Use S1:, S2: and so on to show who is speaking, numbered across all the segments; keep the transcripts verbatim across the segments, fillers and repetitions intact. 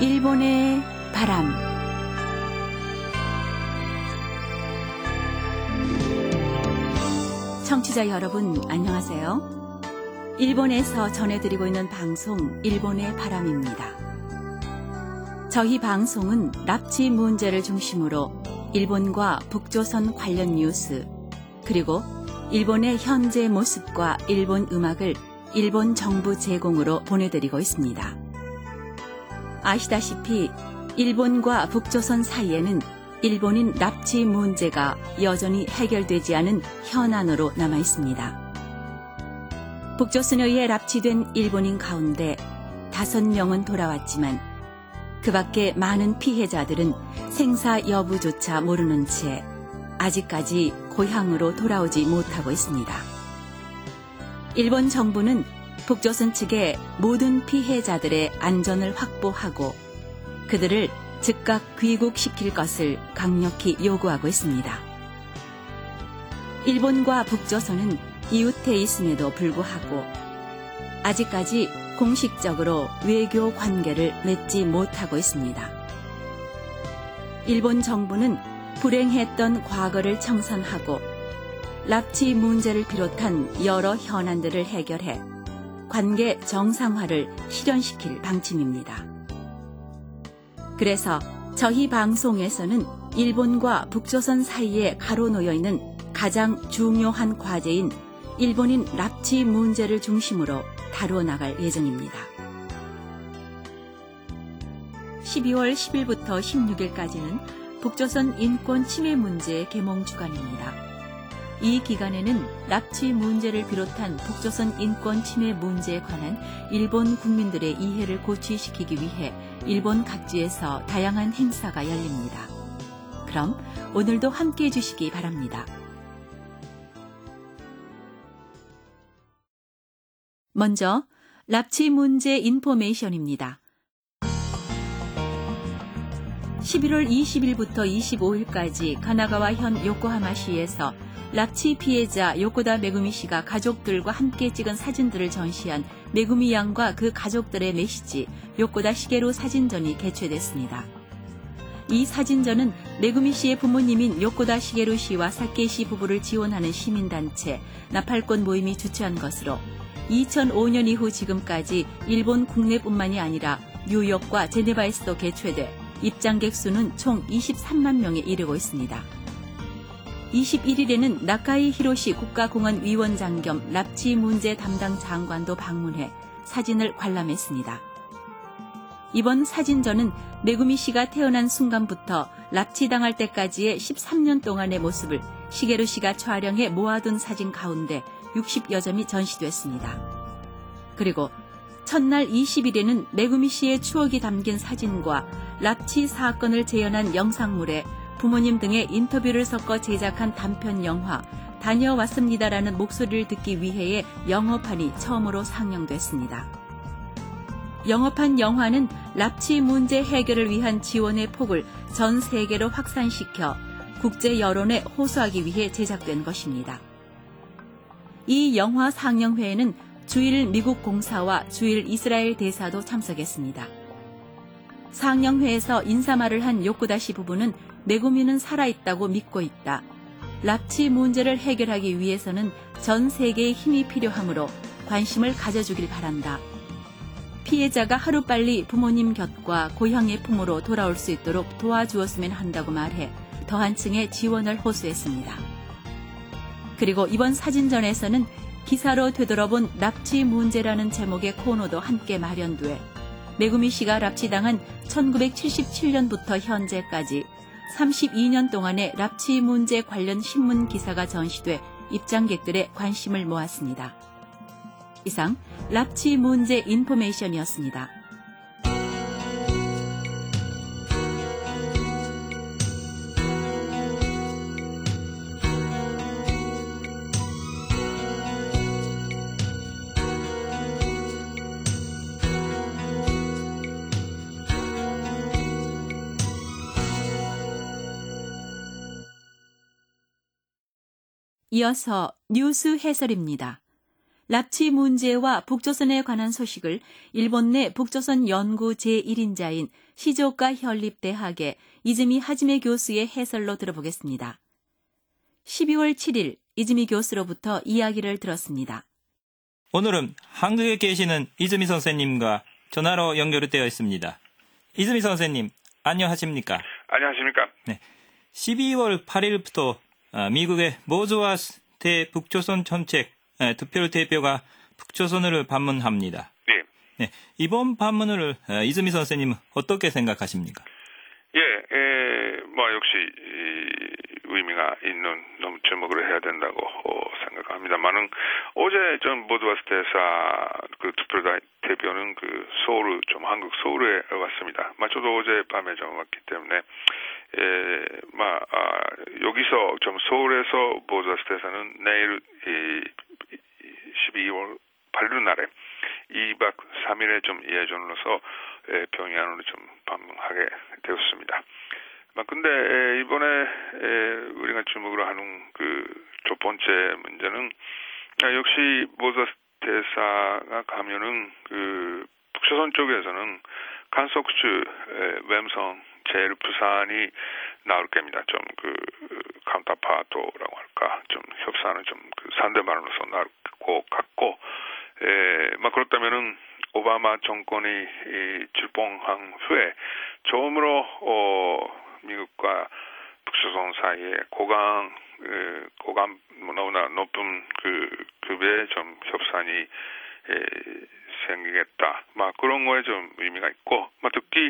S1: 일본의 바람. 청취자 여러분, 안녕하세요. 일본에서 전해드리고 있는 방송 일본의 바람입니다. 저희 방송은 납치 문제를 중심으로 일본과 북조선 관련 뉴스, 그리고 일본의 현재 모습과 일본 음악을 일본 정부 제공으로 보내드리고 있습니다. 아시다시피 일본과 북조선 사이에는 일본인 납치 문제가 여전히 해결되지 않은 현안으로 남아 있습니다. 북조선에 의해 납치된 일본인 가운데 다섯 명은 돌아왔지만 그 밖에 많은 피해자들은 생사 여부조차 모르는 채 아직까지 고향으로 돌아오지 못하고 있습니다. 일본 정부는 북조선 측에 모든 피해자들의 안전을 확보하고 그들을 즉각 귀국시킬 것을 강력히 요구하고 있습니다. 일본과 북조선은 이웃해 있음에도 불구하고 아직까지 공식적으로 외교 관계를 맺지 못하고 있습니다. 일본 정부는 불행했던 과거를 청산하고 납치 문제를 비롯한 여러 현안들을 해결해 관계 정상화를 실현시킬 방침입니다. 그래서 저희 방송에서는 일본과 북조선 사이에 가로놓여 있는 가장 중요한 과제인 일본인 납치 문제를 중심으로 다루어 나갈 예정입니다. 십이월 십일부터 십육일까지는 북조선 인권 침해 문제 계몽 주간입니다. 이 기간에는 납치 문제를 비롯한 북조선 인권 침해 문제에 관한 일본 국민들의 이해를 고취시키기 위해 일본 각지에서 다양한 행사가 열립니다. 그럼 오늘도 함께해 주시기 바랍니다. 먼저 납치 문제 인포메이션입니다. 십일월 이십일부터 이십오일까지 가나가와현 요코하마시에서 납치 피해자 요코다 메구미 씨가 가족들과 함께 찍은 사진들을 전시한 메구미 양과 그 가족들의 메시지 요코다 시게루 사진전이 개최됐습니다. 이 사진전은 메구미 씨의 부모님인 요코다 시게루 씨와 사케 씨 부부를 지원하는 시민단체 나팔꽃 모임이 주최한 것으로 이천오년 이후 지금까지 일본 국내뿐만이 아니라 뉴욕과 제네바에서도 개최돼 입장객 수는 총 이십삼만 명에 이르고 있습니다. 이십일일에는 나카이 히로시 국가공안 위원장 겸 납치 문제 담당 장관도 방문해 사진을 관람했습니다. 이번 사진전은 메구미 씨가 태어난 순간부터 납치당할 때까지의 십삼 년 동안의 모습을 시게루 씨가 촬영해 모아둔 사진 가운데 육십여 점이 전시됐습니다. 그리고 첫날 이십일에는 메구미 씨의 추억이 담긴 사진과 납치 사건을 재현한 영상물에 부모님 등의 인터뷰를 섞어 제작한 단편 영화 다녀왔습니다라는 목소리를 듣기 위해의 영어판이 처음으로 상영됐습니다. 영어판 영화는 납치 문제 해결을 위한 지원의 폭을 전 세계로 확산시켜 국제 여론에 호소하기 위해 제작된 것입니다. 이 영화 상영회에는 주일 미국 공사와 주일 이스라엘 대사도 참석했습니다. 상영회에서 인사말을 한 요코다 씨 부부는 메구미는 살아있다고 믿고 있다. 납치 문제를 해결하기 위해서는 전 세계의 힘이 필요하므로 관심을 가져주길 바란다. 피해자가 하루빨리 부모님 곁과 고향의 품으로 돌아올 수 있도록 도와주었으면 한다고 말해 더한 층의 지원을 호소했습니다. 그리고 이번 사진전에서는 기사로 되돌아본 납치 문제라는 제목의 코너도 함께 마련돼 메구미 씨가 납치당한 천구백칠십칠년부터 현재까지 삼십이 년 동안의 납치 문제 관련 신문 기사가 전시돼 입장객들의 관심을 모았습니다. 이상 납치 문제 인포메이션이었습니다. 이어서 뉴스 해설입니다. 납치 문제와 북조선에 관한 소식을 일본 내 북조선 연구 제일 인자인 시조오카 현립대학의 이즈미 하지메 교수의 해설로 들어보겠습니다. 십이월 칠일 이즈미 교수로부터 이야기를 들었습니다.
S2: 오늘은 한국에 계시는 이즈미 선생님과 전화로 연결되어 있습니다. 이즈미 선생님, 안녕하십니까?
S3: 안녕하십니까?
S2: 네. 십이월 팔일부터 미국의 모즈와스 대북조선 정책 특별 대표가 북조선을 방문합니다.
S3: 네.
S2: 네. 이번 방문을 이즈미 선생님 어떻게 생각하십니까?
S3: 예, 에, 뭐 역시 의미가 있는 너무 주목을 해야 된다고 생각합니다만은 어제 전 모즈와스 대사 그 특별 대표는 그 서울 좀 한국 서울에 왔습니다. 마 저도 어제 밤에 좀 왔기 때문에 에, 마 아, 여기서 좀 서울에서 모즈와스 대사는 내일 이, 십이월 팔일 날에 이박 삼일에 좀 예정으로서 에, 평양으로 좀 방문하게 되었습니다. 막 근데 에, 이번에 에, 우리가 주목을 하는 그 첫 번째 문제는 아, 역시 모즈와스 대사가 가면은 그 북조선 쪽에서는 간석주 웸성 제일 부산이 나올 겁니다. 좀 그 카운터파트라고 할까 좀 협상은 좀 그 상대방으로서 나올 것 같고, 에, 막 그렇다면은 오바마 정권이 이 출범한 후에 처음으로 어, 미국과 북조선 사이에 고강 그 고감 너무나 높은 그 급의 좀 협상이 에, 생기겠다. 막 그런 거에 좀 의미가 있고, 막 특히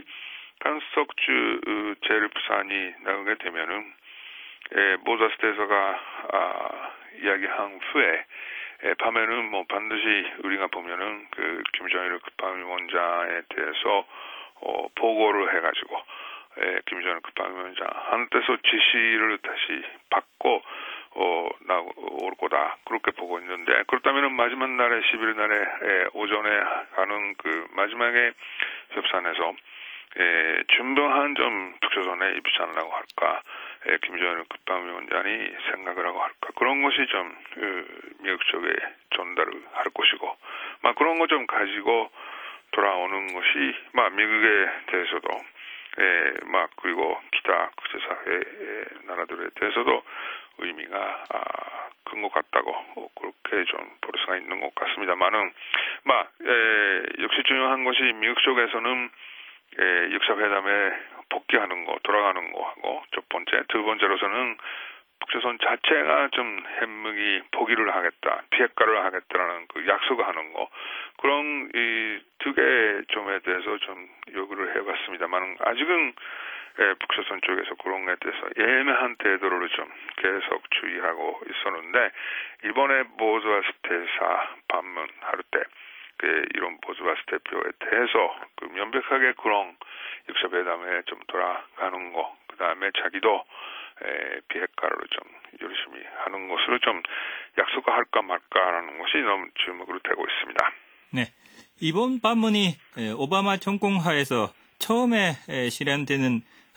S3: 간석주 제일 부산이 나오게 되면은 에, 모즈와스 대사가 아, 이야기한 후에 에, 밤에는 뭐 반드시 우리가 보면은 그 김정일 국방위원장에 대해서 어, 보고를 해가지고 에, 김정일 국방위원장 한테서 지시를 다시 받고 어, 나올 거다. 그렇게 보고 있는데, 그렇다면은 마지막 날에 십일 날에 에, 오전에 하는 그 마지막에 협상에서 에, 준비한 좀 북조선에 입장하려고 할까, 에, 김정일 국방위원장이 생각을 하고 할까, 그런 것이 좀 그, 미국 쪽에 전달을 할 것이고, 막 그런 거 좀 가지고 돌아오는 것이 막 미국에 대해서도 에, 막 그리고 기타 국제사회 나라들에 대해서도 의미가 아, 큰 것 같다고 어, 그렇게 좀 볼 수가 있는 것 같습니다만은, 막 에, 역시 중요한 것이 미국 쪽에서는 에, 육사회담에 복귀하는 거, 돌아가는 거 하고, 첫 번째, 두 번째로서는 북조선 자체가 좀 핵무기 포기를 하겠다, 비핵화를 하겠다라는 그 약속을 하는 거, 그런 이 두 개 점에 대해서 좀 요구를 해봤습니다만 아직은 에, 북조선 쪽에서 그런 것에 대해서 예매한 태도를 좀 계속 주의하고 있었는데, 이번에 모즈와스 대사 방문할 때 그 이런 모즈와스 대표에 대해서 그 명백하게 그런 육사회담에 좀 돌아가는 거, 그 다음에 자기도 에, 비핵화를 좀 열심히 하는 것으로 좀 약속할까 말까라는 것이 너무 주목으로 되고 있습니다.
S2: 네, 이번 방문이 오바마 정권 하에서 처음에 실현되는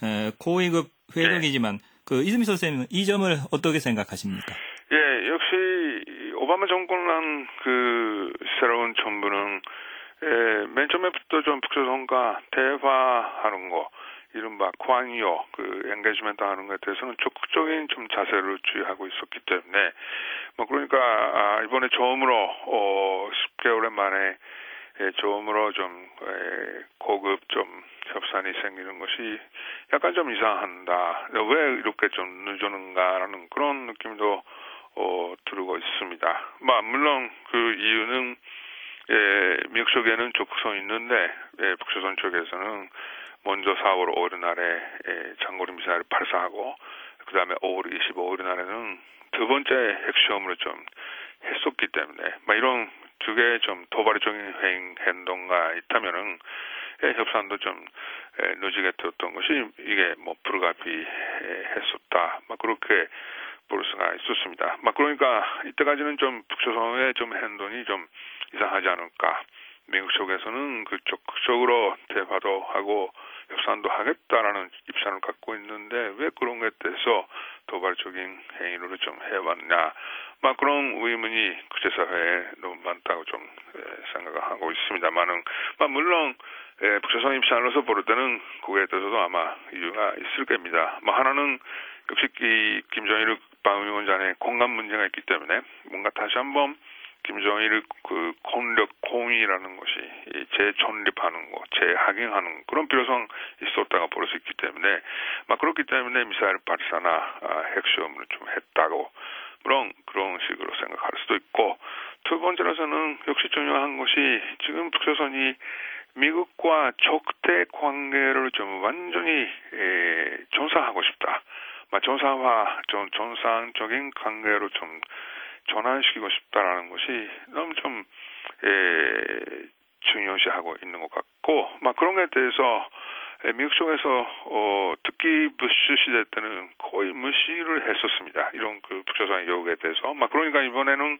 S2: 고위급 회동이지만, 네. 그 이즈미 선생님은 이 점을 어떻게 생각하십니까?
S3: 예, 역시 오바마 정권한 그 새로운 정부는 예, 맨 처음에부터 좀 북조선과 대화하는 거, 이른바 광요, 그 엔게이지먼트 하는 것에 대해서는 적극적인 좀 자세를 주의하고 있었기 때문에, 뭐 그러니까 아, 이번에 처음으로 어, 십 개월 만에 예, 처음으로 좀 에, 고급 좀 협상이 생기는 것이 약간 좀 이상한다. 왜 이렇게 좀 늦었는가라는 그런 느낌도 어, 들고 있습니다. 뭐 물론 그 이유는 예, 미국 쪽에는 적극성이 있는데 예, 북조선 쪽에서는 먼저 사월 오일 날에 예, 장거리 미사일을 발사하고, 그 다음에 오월 이십오일 날에는 두 번째 핵시험으로 좀 했었기 때문에, 막 이런 두 개의 좀 도발적인 행, 행동가 있다면은 예, 협상도 좀 예, 늦게 되었던 것이 이게 뭐 불가피했었다. 막 그렇게 볼 수가 있었습니다. 막 그러니까 이때까지는 좀 북조선의 좀 행동이 좀 이상하지 않을까. 미국 쪽에서는 그 적극적으로 대화도 하고 협상도 하겠다라는 입장을 갖고 있는데 왜 그런 것에 대해서 도발적인 행위를 좀 해왔냐. 막 그런 의문이 국제사회에 너무 많다고 좀 에, 생각하고 있습니다만은, 물론 에, 북조선 입장으로서 볼 때는 그거에 대해서도 아마 이유가 있을 겁니다. 뭐 하나는 역시 이 김정일 국방위원장의 공간 문제가 있기 때문에 뭔가 다시 한번 김정일 그 권력 공위라는 것이 재존립하는 것, 재확인하는 그런 필요성 있었다가 볼 수 있기 때문에 막 그렇기 때문에 미사일 발사나 아, 핵시험을 좀 했다고 그런 그런 식으로 생각할 수도 있고, 두 번째로서는 역시 중요한 것이 지금 북조선이 미국과 적대 관계를 좀 완전히 에, 전사하고 싶다. 막 전사화, 전 전상적인 관계로 좀 전환시키고 싶다라는 것이 너무 좀 에, 중요시하고 있는 것 같고, 막 그런 것에 대해서 에, 미국 쪽에서 어, 특히 부시 시대 때는 거의 무시를 했었습니다. 이런 그 북조선 요구에 대해서. 막 그러니까 이번에는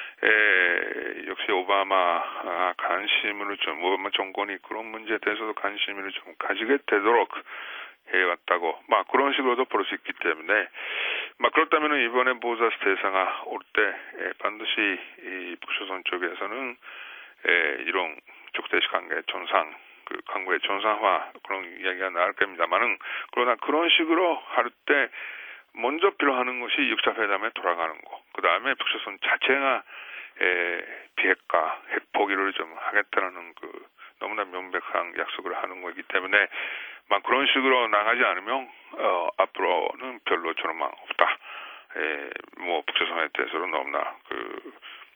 S3: 에, 역시 오바마 관심을 좀, 오바마 정권이 그런 문제에 대해서도 관심을 좀 가지게 되도록 해왔다고, 막 그런 식으로도 볼 수 있기 때문에, 막 그렇다면 이번에 보자스 대사가 올 때 반드시 이 북조선 쪽에서는 에, 이런 적대시 관계 전상, 그 관계의 전상화 그런 이야기가 나올 겁니다만은, 그러나 그런 식으로 할 때 먼저 필요하는 것이 육 차 회담에 돌아가는 거, 그 다음에 북조선 자체가 에, 비핵화, 핵 포기를 좀 하겠다는 그 너무나 명백한 약속을 하는 거기 때문에, 막 그런 식으로 나가지 않으면 어, 앞으로는 별로 저런망 없다. 에, 뭐 북조선에 대해서는 너무나 그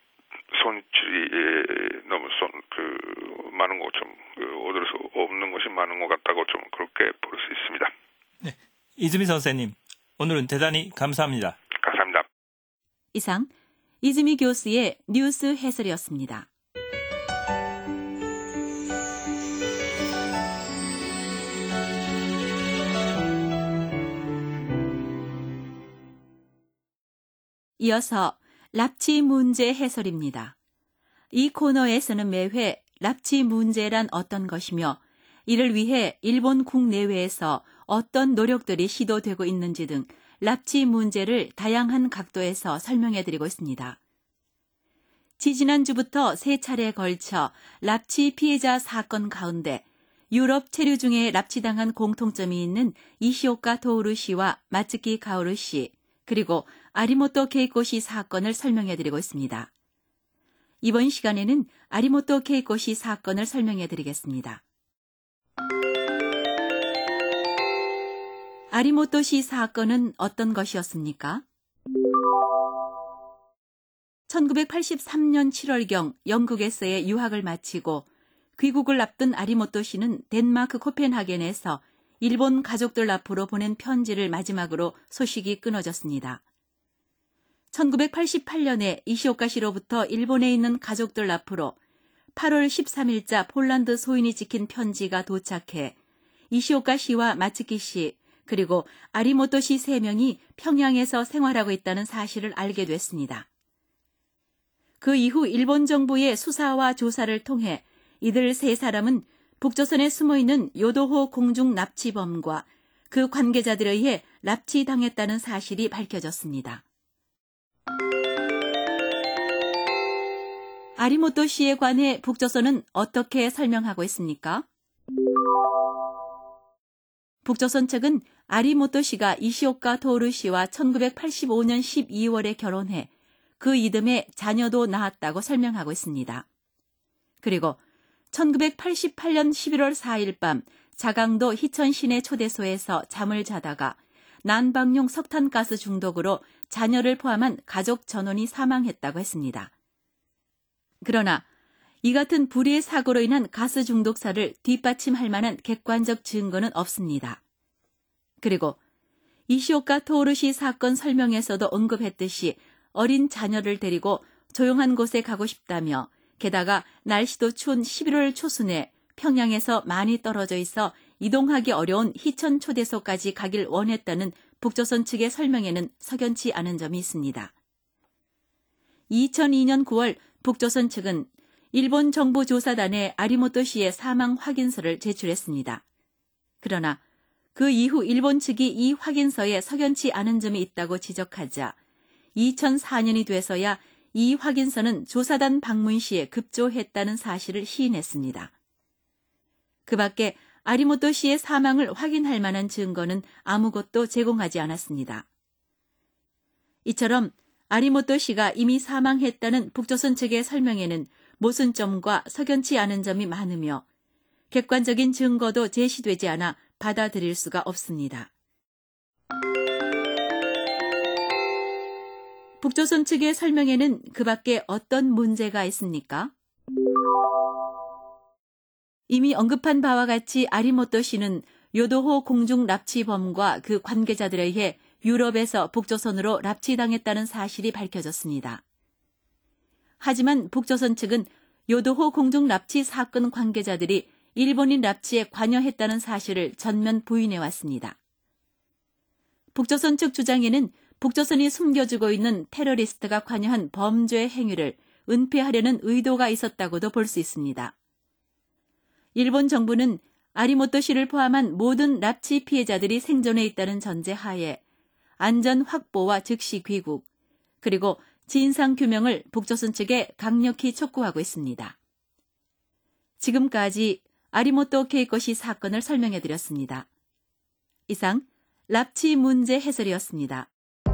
S3: 손질이 에, 너무 손 그 많은 거 좀 그, 얻을 수 없는 것이 많은 것 같다고 좀 그렇게 볼 수 있습니다.
S2: 네, 이즈미 선생님, 오늘은 대단히 감사합니다.
S3: 감사합니다.
S1: 이상 이즈미 교수의 뉴스 해설이었습니다. 이어서 납치 문제 해설입니다. 이 코너에서는 매회 납치 문제란 어떤 것이며 이를 위해 일본 국내외에서 어떤 노력들이 시도되고 있는지 등 납치 문제를 다양한 각도에서 설명해드리고 있습니다. 지지난주부터 세 차례에 걸쳐 납치 피해자 사건 가운데 유럽 체류 중에 납치당한 공통점이 있는 이시오카 토우루 씨와 마츠키 가오루 씨, 그리고 아리모토 케이코 씨 사건을 설명해드리고 있습니다. 이번 시간에는 아리모토 케이코 씨 사건을 설명해드리겠습니다. 아리모토 씨 사건은 어떤 것이었습니까? 천구백팔십삼 년 칠월경 영국에서의 유학을 마치고 귀국을 앞둔 아리모토 씨는 덴마크 코펜하겐에서 일본 가족들 앞으로 보낸 편지를 마지막으로 소식이 끊어졌습니다. 천구백팔십팔 년에 이시오카 씨로부터 일본에 있는 가족들 앞으로 팔월 십삼일자 폴란드 소인이 찍힌 편지가 도착해 이시오카 씨와 마츠키 씨 그리고 아리모토 씨 세 명이 평양에서 생활하고 있다는 사실을 알게 됐습니다. 그 이후 일본 정부의 수사와 조사를 통해 이들 세 사람은 북조선에 숨어있는 요도호 공중 납치범과 그 관계자들에 의해 납치당했다는 사실이 밝혀졌습니다. 아리모토 씨에 관해 북조선은 어떻게 설명하고 있습니까? 북조선 측은 아리모토 씨가 이시오카 토우루 씨와 천구백팔십오 년 십이월에 결혼해 그 이듬해 자녀도 낳았다고 설명하고 있습니다. 그리고 천구백팔십팔 년 십일월 사일 밤 자강도 희천 시내 초대소에서 잠을 자다가 난방용 석탄가스 중독으로 자녀를 포함한 가족 전원이 사망했다고 했습니다. 그러나 이 같은 불의의 사고로 인한 가스 중독사를 뒷받침할 만한 객관적 증거는 없습니다. 그리고 이시오카 토우루 씨 사건 설명에서도 언급했듯이 어린 자녀를 데리고 조용한 곳에 가고 싶다며, 게다가 날씨도 추운 십일월 초순에 평양에서 많이 떨어져 있어 이동하기 어려운 희천 초대소까지 가길 원했다는 북조선 측의 설명에는 석연치 않은 점이 있습니다. 이천이 년 구월 북조선 측은 일본 정부 조사단에 아리모토 씨의 사망 확인서를 제출했습니다. 그러나 그 이후 일본 측이 이 확인서에 석연치 않은 점이 있다고 지적하자 이천사 년이 돼서야 이 확인서는 조사단 방문 시에 급조했다는 사실을 시인했습니다. 그 밖에 아리모토 씨의 사망을 확인할 만한 증거는 아무것도 제공하지 않았습니다. 이처럼 아리모토 씨가 이미 사망했다는 북조선 측의 설명에는 모순점과 석연치 않은 점이 많으며 객관적인 증거도 제시되지 않아 받아들일 수가 없습니다. 북조선 측의 설명에는 그 밖에 어떤 문제가 있습니까? 이미 언급한 바와 같이 아리모토 씨는 요도호 공중 납치범과 그 관계자들에 의해 유럽에서 북조선으로 납치당했다는 사실이 밝혀졌습니다. 하지만 북조선 측은 요도호 공중 납치 사건 관계자들이 일본인 납치에 관여했다는 사실을 전면 부인해왔습니다. 북조선 측 주장에는 북조선이 숨겨주고 있는 테러리스트가 관여한 범죄 행위를 은폐하려는 의도가 있었다고도 볼 수 있습니다. 일본 정부는 아리모토 씨를 포함한 모든 납치 피해자들이 생존해 있다는 전제하에 안전 확보와 즉시 귀국, 그리고 진상 규명을 북조선 측에 강력히 촉구하고 있습니다. 지금까지 아리모토 케이코시 사건을 설명해드렸습니다. 이상 납치 문제 해설이었습니다.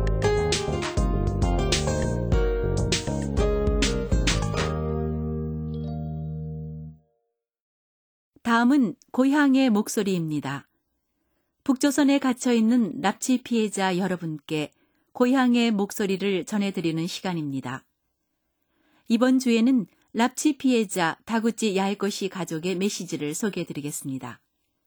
S1: 다음은 고향의 목소리입니다. 북조선에 갇혀있는 납치 피해자 여러분께 고향의 목소리를 전해드리는 시간입니다. 이번 주에는 납치 피해자 다구치 야에코시 가족의 메시지를 소개해드리겠습니다.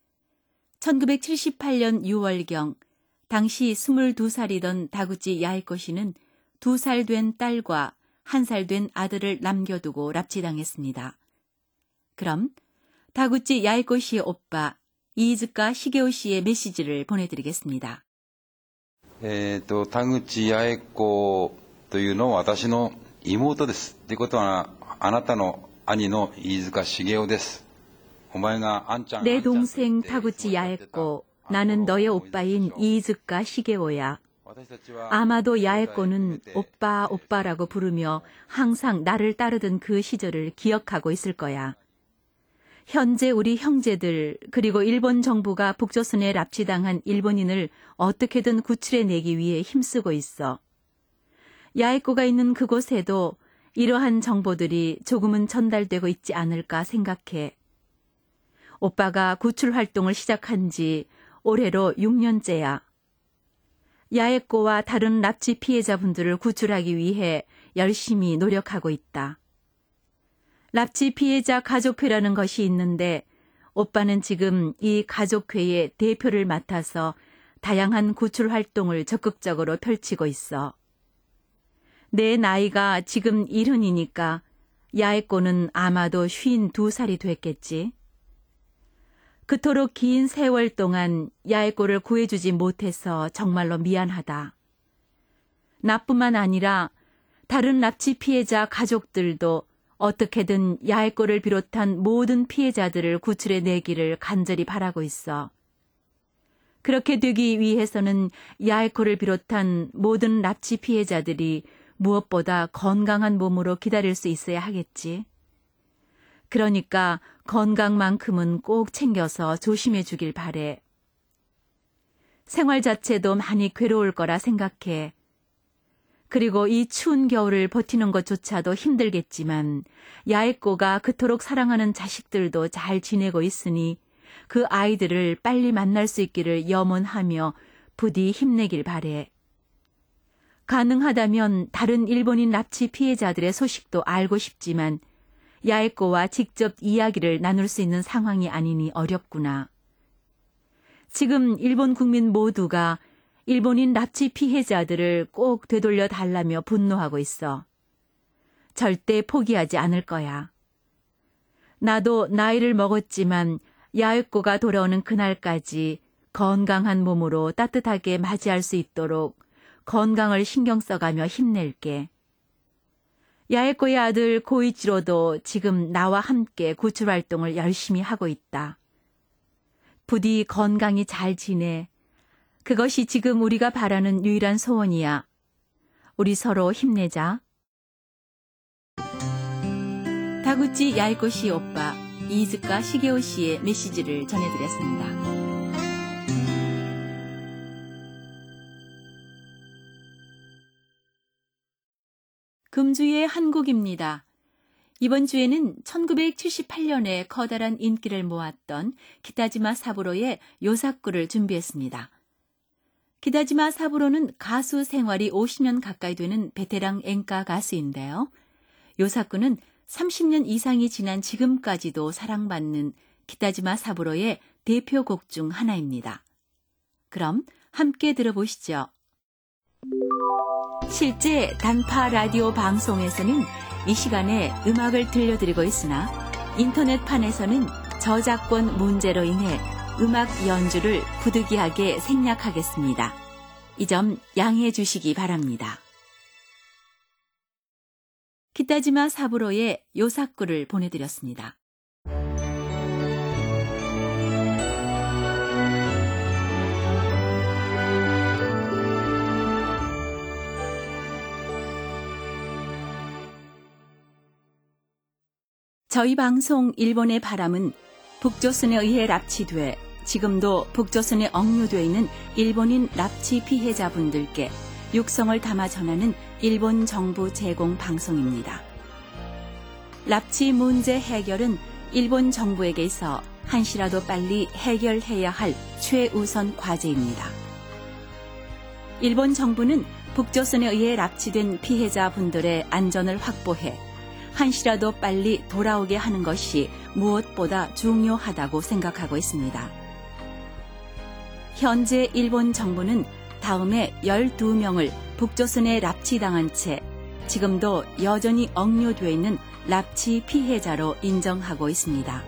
S1: 천구백칠십팔 년 유월경 당시 스물두 살이던 다구치 야에코시는 두 살 된 딸과 한 살 된 아들을 남겨두고 납치당했습니다. 그럼 다구치 야에코시의 오빠 이즈카 시게오 씨의 메시지를 보내드리겠습니다.
S4: えっと、田口八重子というのは私の妹です。ということは、あなたの兄の飯塚茂雄です。お前があんちゃん、
S1: 내 동생 다구치 야에코, 나는 너의 오빠인 이즈카 시게오야. 아마도 야에코는 오빠 오빠라고 부르며 항상 나를 따르던 그 시절을 기억하고 있을 거야. 현재 우리 형제들 그리고 일본 정부가 북조선에 납치당한 일본인을 어떻게든 구출해내기 위해 힘쓰고 있어. 야에코가 있는 그곳에도 이러한 정보들이 조금은 전달되고 있지 않을까 생각해. 오빠가 구출 활동을 시작한 지 올해로 육 년째야. 야에코와 다른 납치 피해자분들을 구출하기 위해 열심히 노력하고 있다. 납치 피해자 가족회라는 것이 있는데 오빠는 지금 이 가족회의 대표를 맡아서 다양한 구출 활동을 적극적으로 펼치고 있어. 내 나이가 지금 일흔이니까 야에코는 아마도 쉰두 살이 됐겠지. 그토록 긴 세월 동안 야에코를 구해주지 못해서 정말로 미안하다. 나뿐만 아니라 다른 납치 피해자 가족들도 어떻게든 야에코를 비롯한 모든 피해자들을 구출해내기를 간절히 바라고 있어. 그렇게 되기 위해서는 야에코를 비롯한 모든 납치 피해자들이 무엇보다 건강한 몸으로 기다릴 수 있어야 하겠지. 그러니까 건강만큼은 꼭 챙겨서 조심해 주길 바래. 생활 자체도 많이 괴로울 거라 생각해. 그리고 이 추운 겨울을 버티는 것조차도 힘들겠지만 야에코가 그토록 사랑하는 자식들도 잘 지내고 있으니 그 아이들을 빨리 만날 수 있기를 염원하며 부디 힘내길 바래. 가능하다면 다른 일본인 납치 피해자들의 소식도 알고 싶지만 야에코와 직접 이야기를 나눌 수 있는 상황이 아니니 어렵구나. 지금 일본 국민 모두가 일본인 납치 피해자들을 꼭 되돌려 달라며 분노하고 있어. 절대 포기하지 않을 거야. 나도 나이를 먹었지만 야에코가 돌아오는 그날까지 건강한 몸으로 따뜻하게 맞이할 수 있도록 건강을 신경 써가며 힘낼게. 야에코의 아들 고이치로도 지금 나와 함께 구출 활동을 열심히 하고 있다. 부디 건강히 잘 지내. 그것이 지금 우리가 바라는 유일한 소원이야. 우리 서로 힘내자. 다구치 야이코시 오빠 이즈카 시게오 씨의 메시지를 전해드렸습니다. 금주의 한국입니다. 이번 주에는 천구백칠십팔 년에 커다란 인기를 모았던 키타지마 사부로의 요사쿠를 준비했습니다. 키타지마 사부로는 가수 생활이 오십 년 가까이 되는 베테랑 엔카 가수인데요. 요사쿠는 삼십 년 이상이 지난 지금까지도 사랑받는 키타지마 사부로의 대표곡 중 하나입니다. 그럼 함께 들어보시죠. 실제 단파 라디오 방송에서는 이 시간에 음악을 들려드리고 있으나 인터넷판에서는 저작권 문제로 인해 음악 연주를 부득이하게 생략하겠습니다. 이 점 양해해 주시기 바랍니다. 키타지마 사부로의 요사쿠를 보내드렸습니다. 저희 방송 일본의 바람은 북조선에 의해 납치돼 지금도 북조선에 억류되어 있는 일본인 납치 피해자분들께 육성을 담아 전하는 일본 정부 제공 방송입니다. 납치 문제 해결은 일본 정부에게 있어 한시라도 빨리 해결해야 할 최우선 과제입니다. 일본 정부는 북조선에 의해 납치된 피해자분들의 안전을 확보해 한시라도 빨리 돌아오게 하는 것이 무엇보다 중요하다고 생각하고 있습니다. 현재 일본 정부는 다음에 열두 명을 북조선에 납치당한 채 지금도 여전히 억류되어 있는 납치 피해자로 인정하고 있습니다.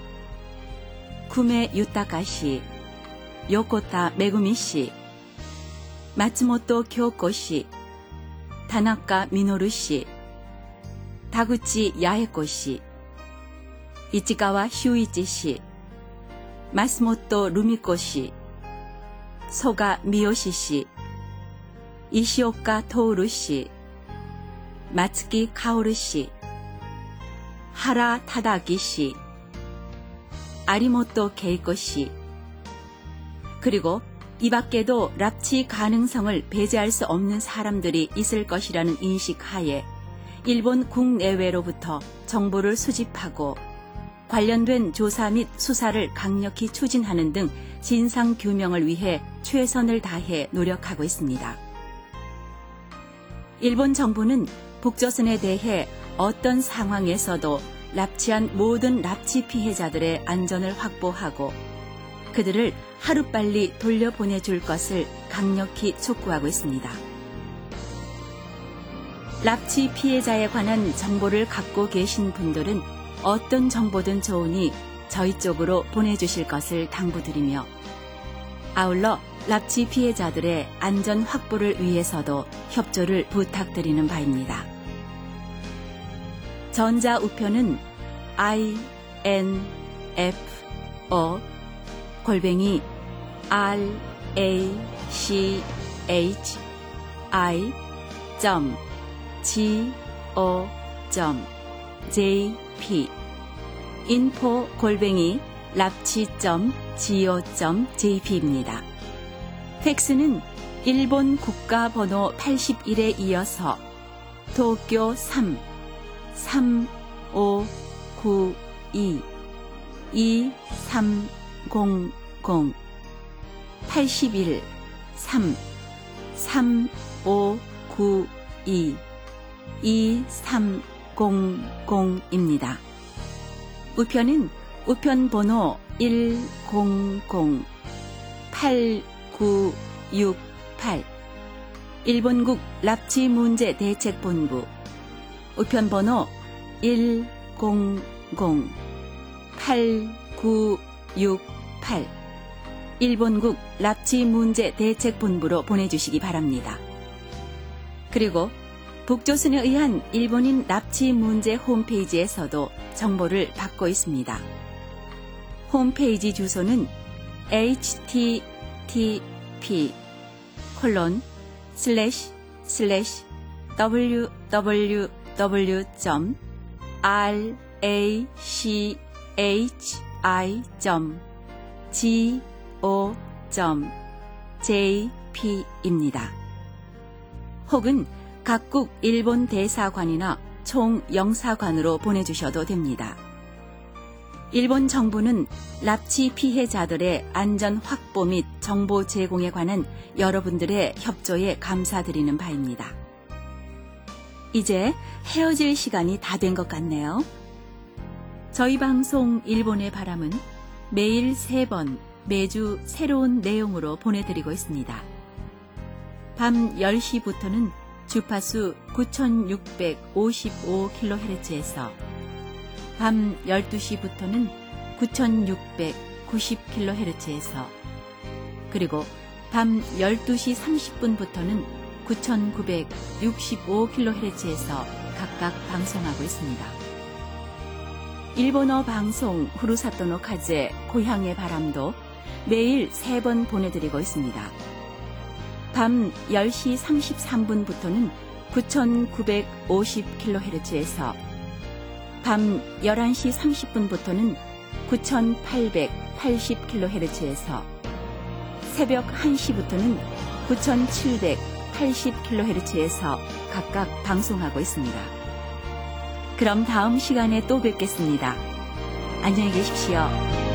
S1: 구메 유타카 씨, 요코타 메구미 씨, 마츠모토 교코 씨, 다나카 미노루 씨, 다구치 야에코 씨, 이치가와 슈이치 씨, 마스모토 루미코 씨, 소가 미요시 씨, 이시오카 토우루 씨, 마츠키 카오루 씨, 하라 타다기 씨, 아리모토 케이코 씨, 그리고 이 밖에도 납치 가능성을 배제할 수 없는 사람들이 있을 것이라는 인식 하에 일본 국내외로부터 정보를 수집하고 관련된 조사 및 수사를 강력히 추진하는 등 진상 규명을 위해 최선을 다해 노력하고 있습니다. 일본 정부는 북조선에 대해 어떤 상황에서도 납치한 모든 납치 피해자들의 안전을 확보하고 그들을 하루빨리 돌려보내줄 것을 강력히 촉구하고 있습니다. 납치 피해자에 관한 정보를 갖고 계신 분들은 어떤 정보든 좋으니 저희 쪽으로 보내주실 것을 당부드리며 아울러 납치 피해자들의 안전 확보를 위해서도 협조를 부탁드리는 바입니다. 전자 우편은 아이 엔 에프 오 골뱅이 알 에이 씨 에이치 아이 점 지 오 점 제이 피 인포 골뱅이 납치 점 지 오 점 제이 피입니다. 팩스는 일본 국가번호 팔십일에 이어서 도쿄 삼 삼오구이 이삼공공 팔십일 삼 삼오구이 이삼공공입니다. 우편은 우편번호 일공공 팔구육팔 일본국 납치문제대책본부 우편번호 일공공 팔구육팔 일본국 납치문제대책본부로 보내주시기 바랍니다. 그리고 북조선에 의한 일본인 납치 문제 홈페이지에서도 정보를 받고 있습니다. 홈페이지 주소는 에이치티티피 콜론 슬래시 슬래시 더블유더블유더블유 점 알에이치에이치아이 점 지오 점 제이피입니다. 혹은 각국 일본 대사관이나 총영사관으로 보내주셔도 됩니다. 일본 정부는 납치 피해자들의 안전 확보 및 정보 제공에 관한 여러분들의 협조에 감사드리는 바입니다. 이제 헤어질 시간이 다 된 것 같네요. 저희 방송 일본의 바람은 매일 세 번 매주 새로운 내용으로 보내드리고 있습니다. 밤 열 시부터는 주파수 구천육백오십오 킬로헤르츠에서 밤 열두 시부터는 구천육백구십 킬로헤르츠에서 그리고 밤 열두 시 삼십 분부터는 구천구백육십오 킬로헤르츠에서 각각 방송하고 있습니다. 일본어 방송 후루사토노 카제 고향의 바람도 매일 세 번 보내드리고 있습니다. 밤 열 시 삼십삼 분부터는 구천구백오십 킬로헤르츠에서 밤 열한 시 삼십 분부터는 구천팔백팔십 킬로헤르츠에서 새벽 한 시부터는 구천칠백팔십 킬로헤르츠에서 각각 방송하고 있습니다. 그럼 다음 시간에 또 뵙겠습니다. 안녕히 계십시오.